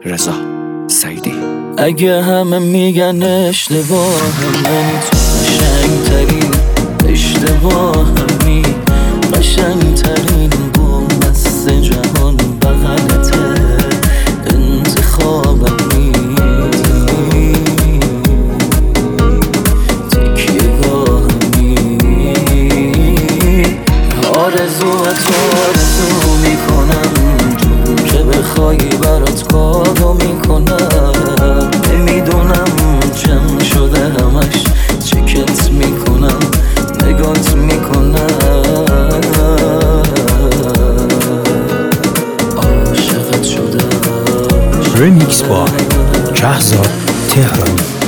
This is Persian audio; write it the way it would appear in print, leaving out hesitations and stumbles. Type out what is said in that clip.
رضا سعیدی. اگه همه میگن اشتباهم ولی تو قشنگ‌ترین اشتباهمی، قشنگ‌ترین بومست جهان بغلته، انتخابمی، تکیه‌گاهمی، آرزوات آرزو میکنم، جون که بخوای برات کارو میکنم، نمیدونم چم شده همش چکت میکنم، نگات میکنم، عاشقت شدم. رمیکس با شهرزاد تهرانی.